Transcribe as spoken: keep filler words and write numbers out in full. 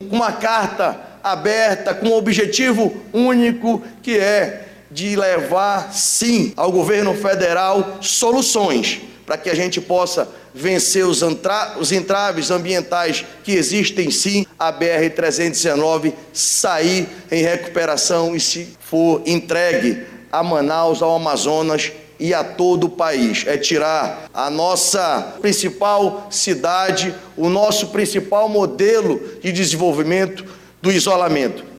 uma carta aberta, com um objetivo único, que é de levar, sim, ao governo federal soluções para que a gente possa vencer os, entra- os entraves ambientais que existem, sim, a B R trezentos e dezenove sair em recuperação e, se for entregue a Manaus, ao Amazonas e a todo o país. É tirar a nossa principal cidade, o nosso principal modelo de desenvolvimento do isolamento.